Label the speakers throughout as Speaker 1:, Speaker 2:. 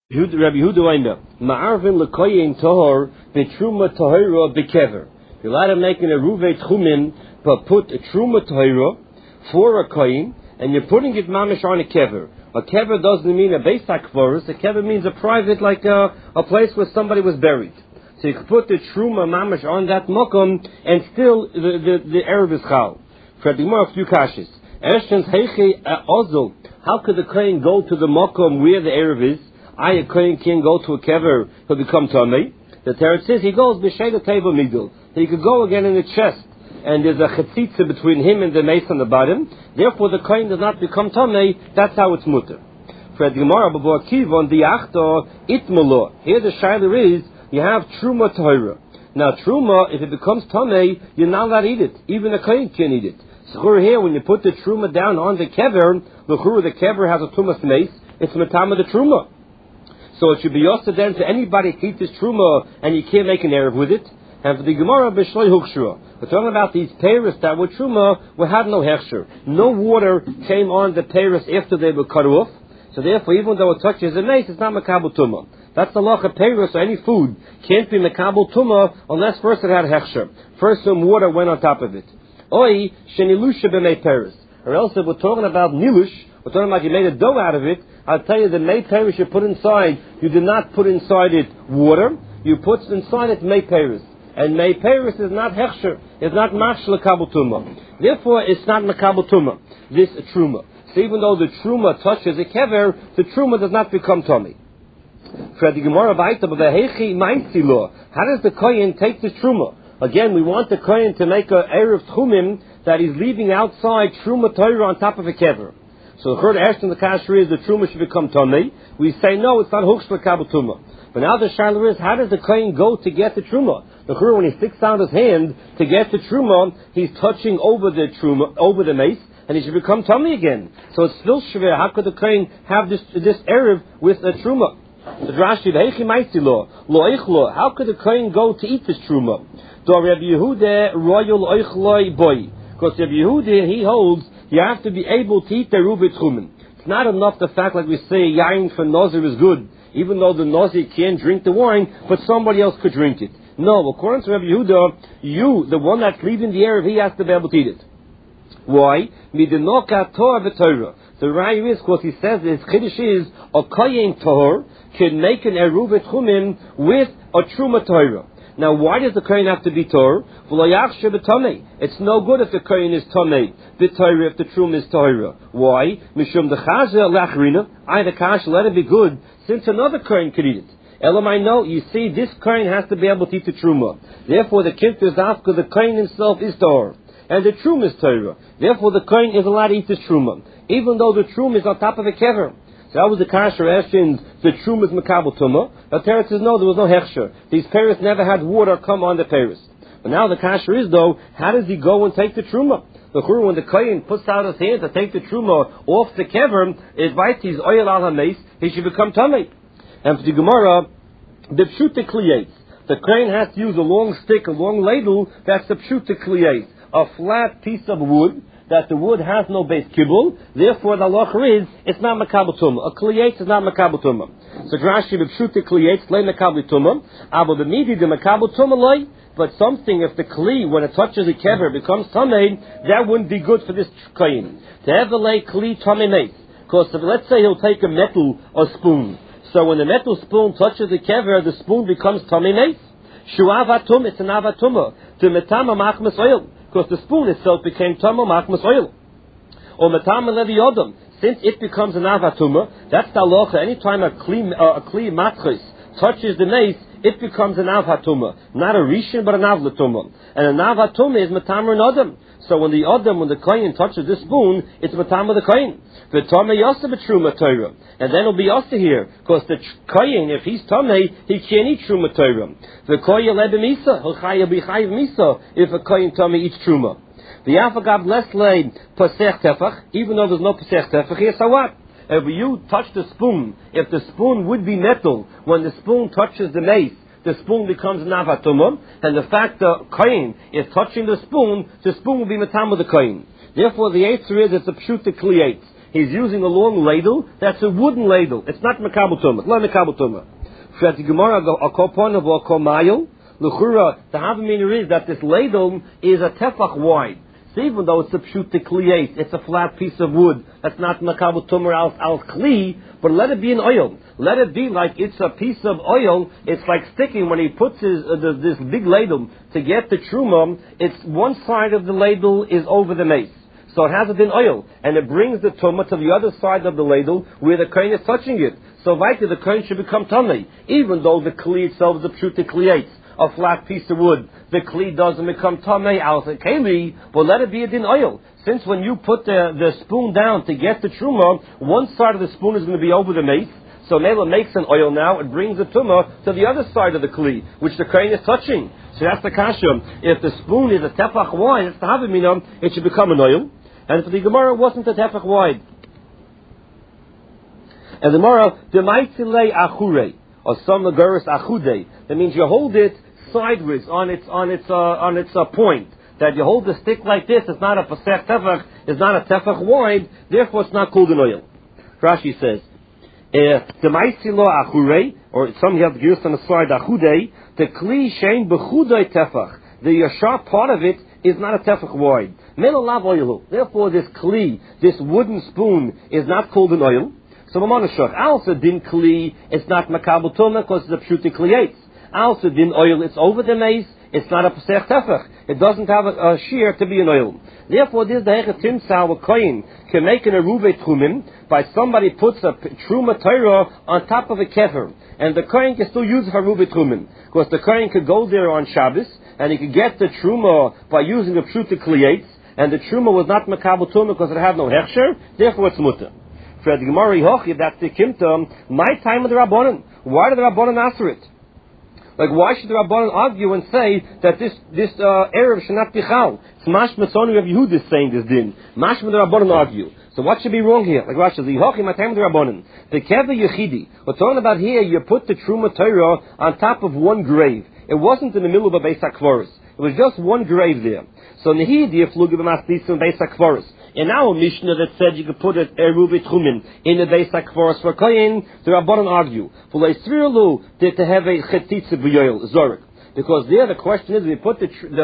Speaker 1: Rabbi Yehuda Oimer, Ma'arvin l'koyin tohor b'truma tohira b'kever. You're allowed to make an eruve tchumin, but put a truma tohira for a koyin, and you're putting it mamish on a kever. A kever doesn't mean a beis hakvoros. A kever means a private, like a place where somebody was buried. So you can put the truma mamish on that mokum, and still the erev is chal. For the Gemara, a few kashis. Erstens heiche ozol. How could the koyin go to the mokum where the erev is? A kohen can go to a kever to become tamei. The Teretz says he goes b'shega table migdal. He could go again in the chest, and there's a chetzitza between him and the mace on the bottom. Therefore, the kohen does not become tamei. That's how it's mutter. For the Gemara, b'bo kivon diachto itmolo. Here the shayla is you have truma tohira. Now truma, if it becomes tamei, you're not allowed to eat it. Even a kohen can eat it. So here, when you put the truma down on the kever, the kever has a tumas mace. It's matama the truma. So it should be yosef then to anybody to eat this truma, and you can't make an erev with it. And for the Gemara, b'shloi hukshua. We're talking about these peiros that were truma, we had no hechsher. No water came on the peiros after they were cut off. So therefore, even though it touches a mace, it's not makabel tuma. That's the law of peiros, or any food can't be makabel tuma unless first it had hechsher. First some water went on top of it. Oi, shenilusha b'mei peiros. Or else if we're talking about nilush, we're talking about you made a dough out of it, I'll tell you the mei peiros you put inside, you did not put inside it water, you put inside it mei peiros. And mei peiros is not hechsher, it's not mashla kabel tumah. Therefore, it's not makabel tumah, this truma. So even though the truma touches a kever, the truma does not become tummy. For the Gemara Baita, but the heichi ma'isi law, how does the kohen take the truma? Again, we want the kohen to make a erev tchumim that he's leaving outside truma Torah on top of a kever. So the third ashton the kasher is the truma should become tamei. We say no, it's not hooks for kabel tumah. But now the shaila is, how does the kohen go to get the truma? The chur, when he sticks out his hand to get the truma, he's touching over the truma, over the mace, and he should become tamei again. So it's still shver. How could the kohen have this erev with a truma? The Rashi, heichi ma'isi lo oichlo. How could the kohen go to eat this truma? Do Rabbi Yehuda royal oichloi boy? Because Rabbi Yehuda, he holds you have to be able to eat the eruv tchumen. It's not enough the fact, like we say, yain for nazir is good, even though the nazir can't drink the wine, but somebody else could drink it. No, according to Rabbi Yehuda, you, the one that's leaving the erev, he has to be able to eat it. Why? Midinoka Torah v'Torah. The raya is because he says his chiddush is a kohen tahor can make an eruv tchumen with a truma Torah. Now, why does the kohen have to be tor? It's no good if the kohen is tamei. B'torah if the trum is torah. Why? Mishum dechazer lachrina. The kash let it be good, since another kohen could eat it. Elam, I know. You see, this kohen has to be able to eat the truma. Therefore, the kimt is after the kohen himself is tor, and the trum is torah. Therefore, the kohen is allowed to eat this truma, even though the trum is on top of a kever. So that was the kasher ashins, the trum is makabel tumah. The Teretz says no, there was no hechsher. These peiros never had water come on the peiros. But now the kasher is though, how does he go and take the truma? The chur, when the kohen puts out his hand to take the truma off the kever, invites his oil al hameis, he should become tamei. And for the Gemara, the pshute kliyates. The kohen has to use a long stick, a long ladle, that's the pshute kliyates. A flat piece of wood, that the wood has no base kibul, therefore the halacha is, it's not makabel tumah. A kliyetz is not makabel tumah. So Rashi b'pshute kliyetz, lei makabel tumah, abo b'midi the makabel tumah lei, but something, if the kli, when it touches a kever, becomes tamei, that wouldn't be good for this kohen. To have a lei kli tamei meis. Because let's say he'll take a metal, a spoon. So when the metal spoon touches the kever, the spoon becomes tamei meis. Shu'avatum, it's an avatumah. To metama machmas oil. Because the spoon itself became tamah machmas oil. Or metama levi odom. Since it becomes an avatuma, that's the halacha. Anytime a kli matchis touches the mace, it becomes an avatuma. Not a rishon, but an avlatuma. And an avatuma is metama and odom. So when the kohen touches this spoon, it's matama the kohen. The tameh yasa b'truma Torah. And then it'll be yasa here. Because the kohen, if he's tameh, he can't eat truma Torah. The kohen lebe misa, he'll be chayiv misa, if a kohen tameh eats truma. The afagav leslei pasech tefach, even though there's no pasech tefach here, so what? If you touch the spoon, if the spoon would be metal, when the spoon touches the mace, the spoon becomes an avatumah, and the fact the kohen is touching the spoon will be matama the kohen. Therefore, the answer is it's a pshute kliyetz. He's using a long ladle. That's a wooden ladle. It's not Makabel Tumah. It's not Makabel Tumah. The Gemara go a kopon of a komayel. L'chura, the Havamina is that this ladle is a tefach wide. So even though it's a pshut kliate, it's a flat piece of wood. That's not Makabel Tumah al kli, but let it be an oil. Let it be like it's a piece of oil. It's like sticking when he puts this big ladle to get the truma. It's one side of the ladle is over the mace. So it has a thin oil, and it brings the tumah to the other side of the ladle where the kohen is touching it. So later the kohen should become tamei, even though the kli itself is a pshut kliate, a flat piece of wood. The kli doesn't become tamei al keli, but let it be a din oil. Since when you put the spoon down to get the truma, one side of the spoon is going to be over the mace. So Mela makes an oil now, it brings the tumah to the other side of the kli, which the kohen is touching. So that's the kasha. If the spoon is a tefach wide, it's the havamina, it should become an oil. And for the Gemara, it wasn't a tefach wide. And the Gemara, demaitile achure, or some laguris achude. That means you hold it sideways on its point. That you hold the stick like this. It's not a pasech tefach. It's not a tefach wide. Therefore, it's not called an oil. Rashi says, demaitile achure, or some have the gears on the side achude. The kli shein bechudei tefach. The sharp part of it is not a tefach wide. Therefore, this kli, this wooden spoon, is not called an oil. So, also din kli, it's not makabel tumah because it's a pshuti kliates. Also din oil, it's over the mace, it's not a pesach tefach. It doesn't have a shear to be an oil. Therefore, this the hechet timsal a kohen can make an eruve trumin by somebody puts a truma Torah on top of a kever, and the kohen can still use it for eruve trumin because the kohen could go there on Shabbos and he could get the truma by using the pshuti kliates. And the truma was not makabel tumah because it had no hechsher, therefore it's mutter. For the Gemara Hochi, that's the kimta. My time of the Rabbanan. Why did the Rabbanan answer it? Like, why should the Rabbanan argue and say that this Erev should not be chal? It's mashma Soni Rav Yehuda saying this din. Mashma the Rabbanan argue. So what should be wrong here? Like Rashi, the Hochi, my time of the Rabbanan. The Kever Yechidi. We're talking about here, you put the truma Torah on top of one grave. It wasn't in the middle of a Beis HaKvoros. It was just one grave there. So Nehidi Yeflugi b'masnisim Beis HaKvoros. In our Mishnah that said you could put a eruv tchumin in the Beis HaKvoros for kohen, the Rabbanan argue. For leisrilu did to have a chetitza b'yoel zorik. Because there the question is, if you put the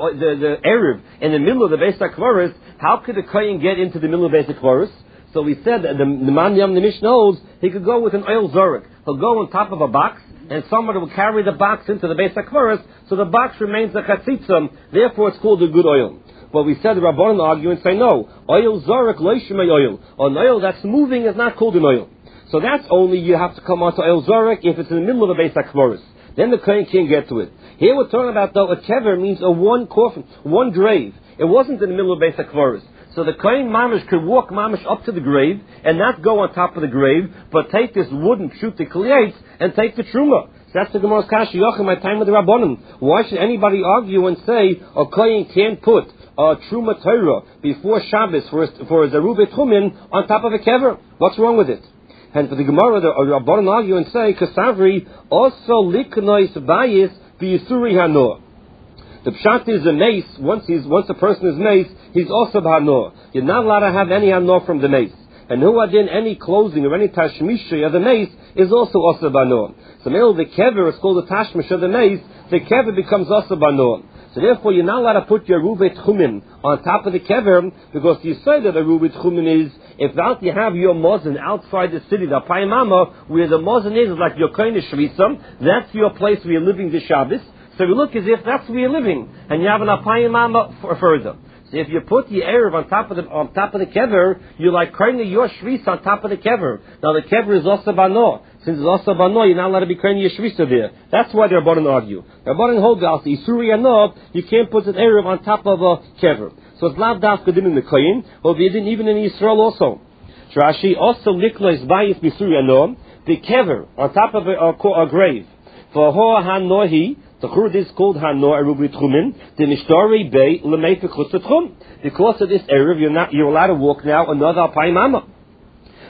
Speaker 1: eruv in the middle of the Beis HaKvoros, how could the kohen get into the middle of the Beis HaKvoros? So we said that the man yam the Mishnah holds he could go with an oil zorik. He'll go on top of a box, and somebody will carry the box into the Beis HaKvoros, so the box remains a chetitza. Therefore, it's called a good oil. But we said the Rabbanan argue and say no. Oil zarek loishmei oil. An oil that's moving is not called an oil. So that's only you have to come onto oil zarek if it's in the middle of a Beis HaKvoros. Then the kohen can't get to it. Here we're talking about though a kever means a one coffin, one grave. It wasn't in the middle of Beis HaKvoros. So the kohen mamish could walk mamish up to the grave and not go on top of the grave, but take this wooden pshuti kliates and take the truma. That's the Gemara's Kashi Yochim, my time with the Rabbanan. Why should anybody argue and say a kohen can't put a truma Torah before Shabbos for a Zerubbet Chumin on top of a kever? What's wrong with it? And for the Gemara, the Rabbanan argue and say, Kasavri also liknois bayis b'yisuri hanor. The pshat is a mace. Once a person is mace, he's also b'hanor. You're not allowed to have any hanor from the mace. And who adin any clothing or any tashmisha of the mace is also b'hanor. So now the kever is called the tashmish of the mace. The kever becomes also b'hanor. So therefore, you're not allowed to put your ruvet chumin on top of the kever, because you say that a ruvet chumin is, if out you have your mozen outside the city, the payamama, where the mozen is like your koine shvisam, that's your place where you're living the Shabbos. So you look as if that's where you're living, and you have an apayamama further. So if you put the erev on top of the kever, you're like koine your shvis on top of the kever. Now the kever is also bano. Since it's also bano, you're not allowed to be koine your shvisa there. That's why the Rabbanan argue. The Rabbanan hold out the isuri anov. You can't put an erev on top of a kever. So it's lav dafka din in the koyin, or even in Yisrael also. Rashi also liknois bayis misuri anov, the kever on top of a grave. For ho hanohi. The churd is called Hanor Eruv Tchumin. The Nishtari Bay Lemei Pechutz Tchum. Because of this erev, you're allowed to walk now another Apayimama.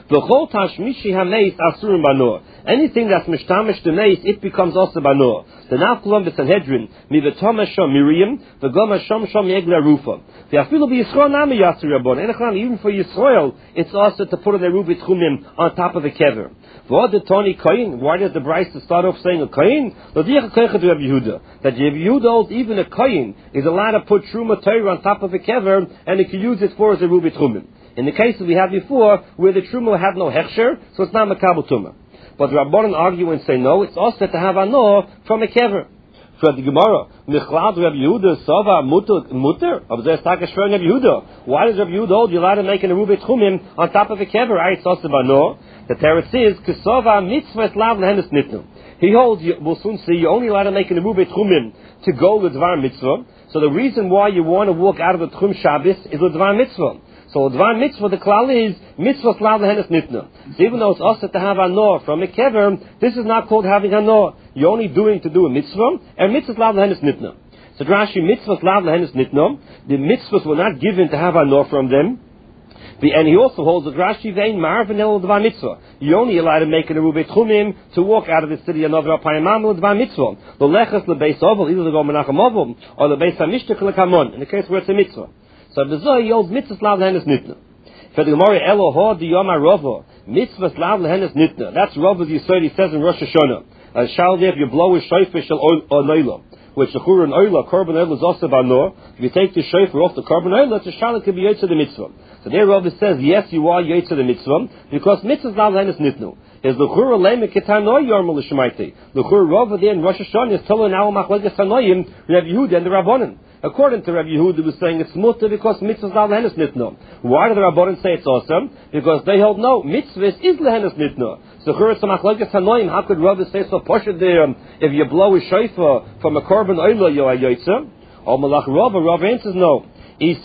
Speaker 1: V'chol tashmishi hameis asurim banor. Anything that's mishtamish the meis, it becomes also banor. The nafkulam b'Sanhedrin, mi v'toma shom Miriam, v'goma shom yegla rufa. V'afilu b'Yisrael nami yasir rabon. Even for Yisrael, it's also to put an eruv tchumim on top of the kever. V'od the Tony koyin. Why does the Brisa start off saying a koyin? L'diach koycha to Rabbi Yehuda. That Rabbi Yehuda holds even a koyin is allowed to put truma Torah on top of a kever, and it can use it for as a eruv tchumim. In the case that we had before, where the truma had no hechsher, so it's not makabel tumah. But the Rabbanan argue and say no, it's also to have ano from a kever. For the Gemara, Michlad Rabbi Yehuda Sava Mutter of the Stakashver Rabbi Yehuda. Why does Rabbi Yehuda hold you allowed to make an eruv tchumim on top of a kever? It's also bano. The teretz is Kesava Mitzvah Lav Lehenes Nitnu. He holds, we'll soon see, you're only allowed to make an eruv tchumim to go with Dvar Mitzvah. So the reason why you want to walk out of the Tchum Shabbos is with Dvar Mitzvah. So Dvar Mitzvah, the klal is Mitzvah Lav Lehenes Nitnu. So even though it's also to have ano from a kever, this is not called having ano. You're only doing to do a mitzvah, and Mitzvah Lav Lehenes Nitnu. So Rashi, Mitzvah Lav Lehenes Nitnu, the mitzvahs were not given to have ano from them. And he also holds that Rashi vein marvin el dvar mitzvah. You only allowed to make an eruv tchumim to walk out of the city another apayimam with dvar mitzvah. The lechas lebeis oval, either the go menachem oval or the beis hamishtek lekamon. In the case where it's a mitzvah. So the zoy he holds mitzvah lav lehenes nitna. For the Gemara Eloho diyama rova mitzvah lav lehenes nitna. That's Rava's Yisod. He says in Rosh Hashanah, shall there if you blow a shofar shel oila, which the chur and oila korban oila is also banor. If you take the shofar off the korban oila, the shalik can be yotze the mitzvah. So there Rava says, yes, you are yotze the mitzvah, because mitzvah lav lehenes nitnu. Is the chur aleme ketano yormel l'shemaite. The chur Rava there in Rosh Hashanah is telling our machlekes tanoim Rabbi Yehuda and the Rabbanan. According to Rabbi Yehuda, was saying it's mutter because mitzvah lav lehenes nitnu. Why do the Rabbanan say it's awesome? Because they hold no, mitzvah is lehenes nitnu. So chur machlekes tanoim, how could Rava say so poshet there? If you blow a shofar from a korban oila, you are yotze. Or malach Rava answers no. If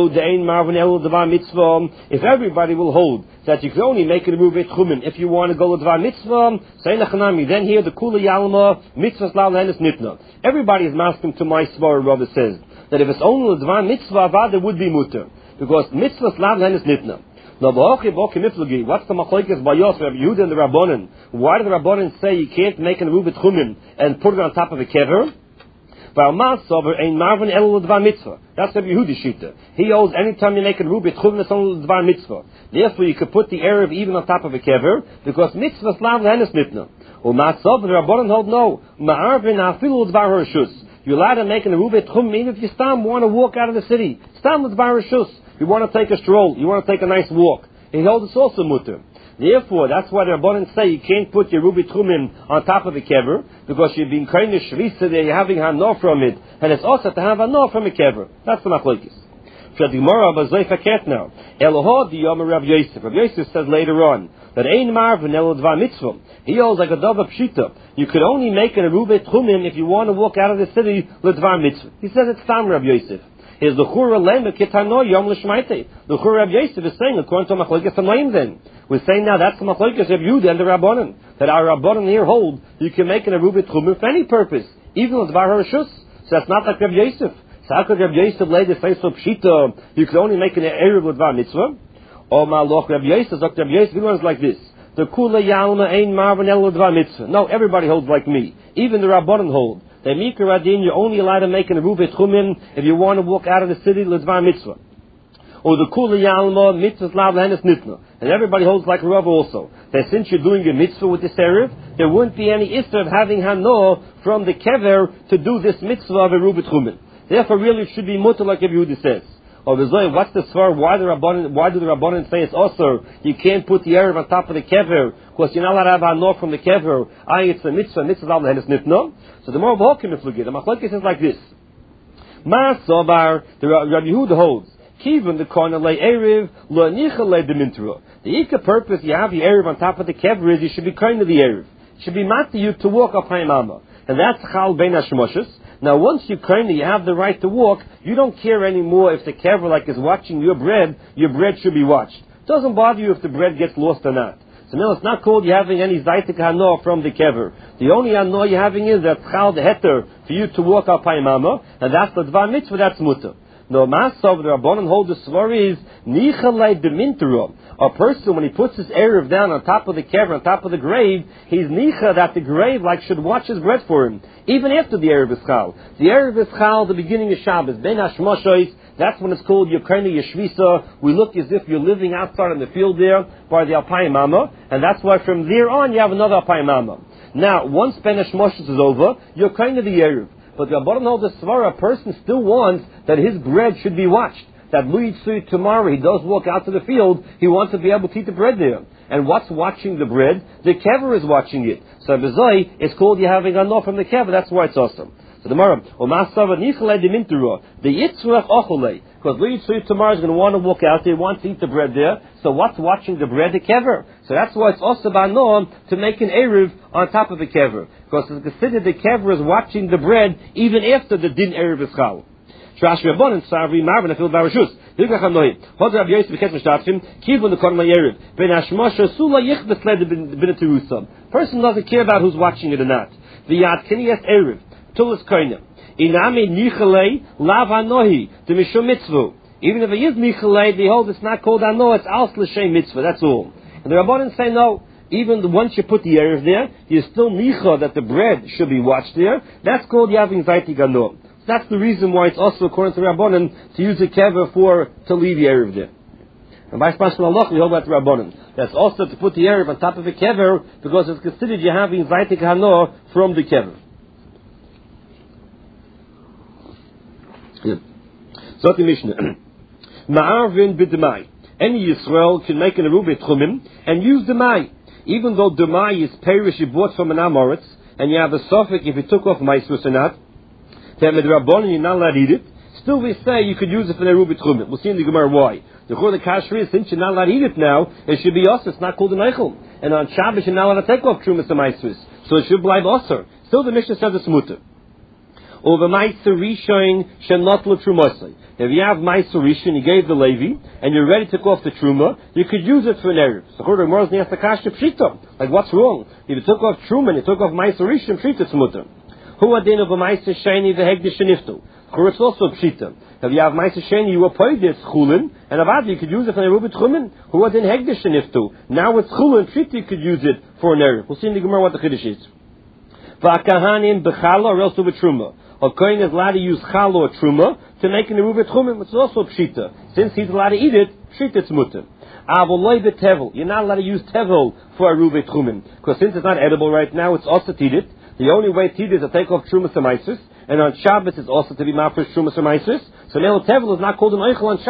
Speaker 1: everybody will hold that you can only make it a eruv tchumim if you want to go to dvar mitzvah, say nachanami, then here the kula yalma mitzvah lav lehenes nitna. Everybody is masking to my svara. Rabbi says that if it's only a dvar mitzvah, there would be mutter because mitzvah lav lehenes nitna. Now, what's the machlekes bayos Rabbi Yehuda and the Rabbanan? Why do the Rabbanan say you can't make an eruv tchumim and put it on top of a kever? That's Rabbi Yehuda's shita. He holds anytime you make a eruv tchumim, it's only dvar mitzvah. Therefore, you could put the erev even on top of a kever because mitzvah slav lehenes nitna. Or matzov, the Rabbanan hold no. Ma'arvin afilu dvar harshus. You're allowed to make an eruv tchumim even if you want to walk out of the city. Stam dvar harshus. You want to take a stroll. You want to take a nice walk. He holds it's also mutter. Therefore, that's why the Rabbanan say you can't put your eruv tchumim on top of a kever because you're being kind of shvisa there, you're having hanor from it, and it's also to have hanor from a kever. That's the machlokes. For the Gemara of Zayfaket now, Eloho diyam Rav Yosef. Rav Yosef says later on that ein marvin el dvar mitzvah. He holds like a dove of pshita. You could only make an eruv tchumim if you want to walk out of the city l'dvar mitzvah. He says it's tam Rav Yosef. Is the chur alem ketano yom l'shmaite. The chur Rav Yosef is saying according to machlokes tanoim then. We're saying now that's the machlokes Rav Yehuda and the Rabbanan. That our Rabbanan here hold you can make an eruv tchumim for any purpose, even with dvar harshus. So that's not like Rav Yosef. So how could Rav Yosef lay the face of pshita? You could only make an eruv with dvar mitzvah. Or maloch Rav Yosef, Dr. Rav Yosef, one is like this. The kula yalma ein marvin el dvar mitzvah. No, everybody holds like me. Even the Rabbanan hold. The mikra adin, you're only allowed to make an eruv tchumim if you want to walk out of the city l'dvar mitzvah. Or the kula yalma mitzvah lav lehenes nitna. And everybody holds like Rav also. That since you're doing a mitzvah with this erev, there wouldn't be any issur of having hanor from the kever to do this mitzvah of eruv tchumim. Therefore, really, it should be mutter like Rabbi Yehuda says. Or the Zohar, what's the svar? Why do the Rabbanan say it's also you can't put the erev on top of the kever because you're not allowed to have hanor from the kever? It's a mitzvah lav lehenes nitna. So the more of Hokim if we get the machlokes is like this. Ma sobar the Rabbi Yehuda holds. Kiven the corner lay erev lo nicha lay demintra. The ikka purpose you have the erev on top of the kever is you should be kind of the erev. It should be mat you to walk up Haimama. And that's chal bein hashmoshes. Now once you kind of you have the right to walk, you don't care anymore if the kever like is watching your bread should be watched. It doesn't bother you if the bread gets lost or not. So now it's not called you having any zaytik hanor from the kever. The only hanor you're having is that chal the heter for you to walk up Haimama, and that's the dvar mitzvah, that's mutter. No masav, the Rabbanan hold the svar is nichalei demintero. A person, when he puts his erev down on top of the kever, on top of the grave, he's nicha that the grave should watch his bread for him, even after the erev is chal. The erev is chal, the beginning of Shabbos, ben hashmoshois. That's when it's called Yokarni Yeshvisa. We look as if you're living outside in the field there by the Alpayim Mama, and that's why from there on you have another Alpayim Mama. Now, once Ben Hashmoshes is over, you're kind of the Erev. But the Rabbanan hold the Svara, a person still wants that his bread should be watched. That Lu Yitzui tomorrow, he does walk out to the field, he wants to be able to eat the bread there. And what's watching the bread? The kever is watching it. So Bezoi, it's called you having a no from the kever, that's why it's awesome. So the Gemara, the Yitzrach Ocholei, because Lu Yitzui tomorrow is going to want to walk out there, wants to eat the bread there. So what's watching the bread? The kever. So that's why it's also by norm to make an eruv on top of the kever, because it's considered the kever is watching the bread even after the din eruv is chal. Trash Rabbanan Savri Marvin Afil Barashus. Hilgach Hanoi. Hod Rabbi Yosef Beket Mishtatzim. Kivun the Korma Yerev. Ben Hashmosha Sula Yichbet Led Ben Terusam. Person doesn't care about who's watching it or not. V'yad Kiniyas Erev. Tulis Koina. Inami Nichalei Lav Hanohi. The Mishum Mitzvah. Even if it is Nichalei, they hold it's not called Hano, it's Als L'Shem Mitzvah. That's all. And the Rabbanan say no. Even once you put the Erev there, you're still Nicha that the bread should be watched there. That's called Yavin Zaiti Gano. That's the reason why it's also, according to Rabbanan, to use a kever to leave the Erev there. And by Shpashman Allah, we hold about the Rabbanan. That's also to put the Erev on top of a kever, because it's considered you having Zaitik Hano from the kever. So the Mishnah. Ma'arvin b'demai. Any Yisrael can make an Eruvei Tchumim and use the Mai. Even though the Mai is perish you bought from an Amoritz, and you have a suffix if it took off Maisrus or not, then with Rabbanan you're not allowed to eat it. Still we say you could use it for the Eruvei Tchumim. We'll see in the Gemara why. The Chor Kasher is, since you're not allowed to eat it now, it should be Osir. It's not called an Eichel. And on Shabbos you're not allowed to take off Trumas and Maisrus. So it should be Osir. Still the Mishnah says it's Mutter. Over Meiser Rishon Shenot L'Trumosai. If you have Meiser Rishon, you gave the Levi, and you're ready to take off the Truma, you could use it for an Erev. So Chor Gemara's Niasakash Pshita. Like what's wrong? If you took off Truma and you took off Meiser Rishon, Pshita it's Mutter. Who adin of a Meiser Sheni v'Hegdish Sheniftu? Chor it's also Pshita. If you have Meiser Sheni, you appoint it Chulin, and Avad you could use it for an Eruvei Tchumim. Who adin Hegdish Sheniftu? Now it's Chulin, Pshita you could use it for an Erev. We'll see in the Gemara what the Chiddush is. V'akahanim b'chala or else with Truma. A kohen is allowed to use chal or truma to make an Eruvei Tchumim, which is also pshita. Since he's allowed to eat it, pshita it's mutter. Avoloi b'tevel. You're not allowed to use tevel for Eruvei Tchumim, because since it's not edible right now, it's also to eat it. The only way to eat it is to take off trumas and maisus, and on Shabbos it's also to be mafresh trumas and maisus. So now tevel is not called an eichel on Shabbos.